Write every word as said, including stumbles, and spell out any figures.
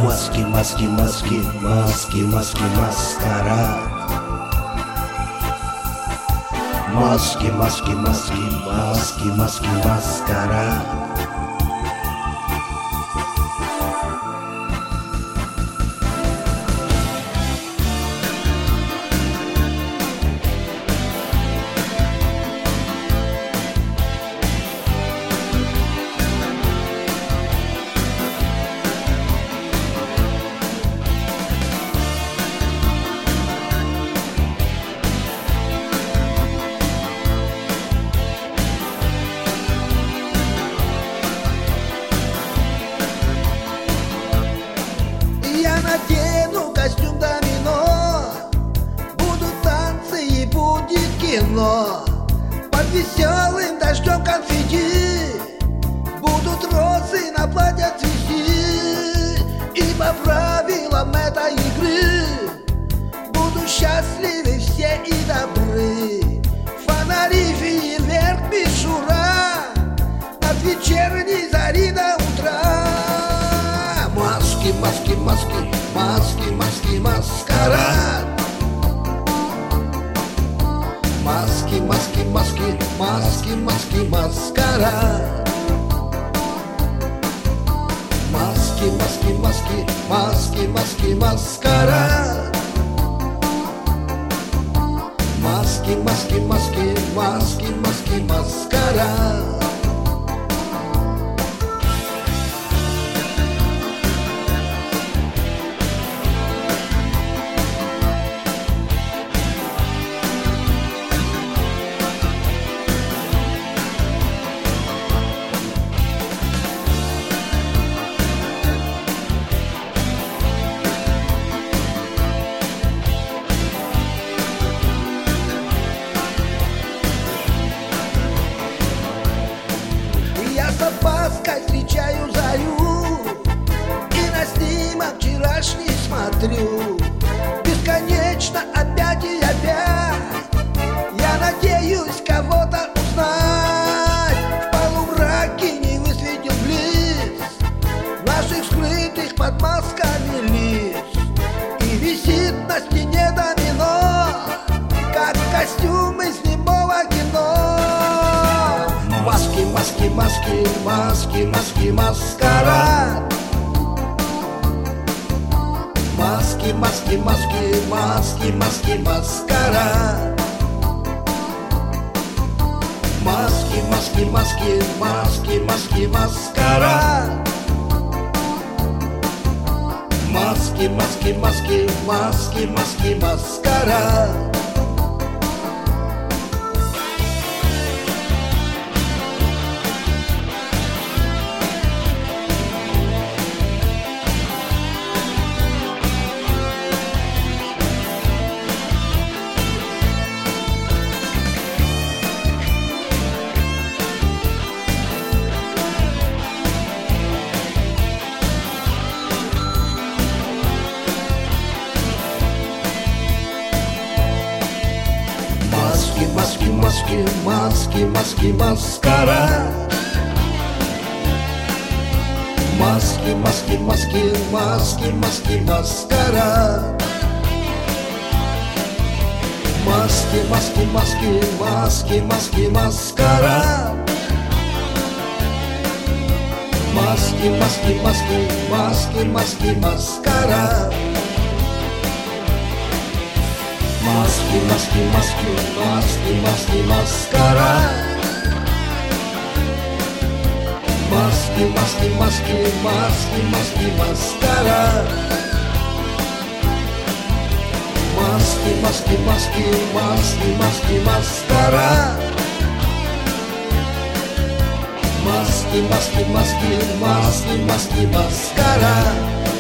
Маски, маски, маски, маски, маски, маскарад. Маски, маски, маски, маски, маски, маскарад. Надену костюм домино, будут танцы и будет кино. Под веселым дождем конфетти будут розы на платьях цвести. И по правилам этой игры будут счастливы все и добры. Фонари, фейерверк, мишура от вечерней зари до утра. Маски, маски, маски, маски, маски, маскарад. Маски, маски, маски, маски, маски, маскарад. Маски, маски, маски, маски, маски, маскарад. Маски, маски, маски, маски, маски, маскарад. С опаской встречаю зарю и на снимок вчерашний смотрю. Бесконечно опять и опять я надеюсь кого-то узнать. В полумраке не высветил близ наших скрытых под масками лиц. И висит на стене домино, как костюм из немого кино. Маски, маски, маски, маски, маски, маскарад. Маски, маски, маски, маски, маски, маскарад. Маски, маски, маски, маски, маски, маскарад. Маски, маски, маски, маски, маски, маскарад. Маски, маски, маски, маски, маскарад. Маски, маски, маски, маски, маски, маскарад. Маски, маски, маски, маски, маски, маскарад. Маски, маски, маски, маски, маски, маскарад. Маски, маски, маски, маски, маски, маскарад. Маски, маски, маски, маски, маски, маскарад. Маски, маски, маски, маски, маски, маскарад. Маски, маски, маски, маски, маски, маскарад.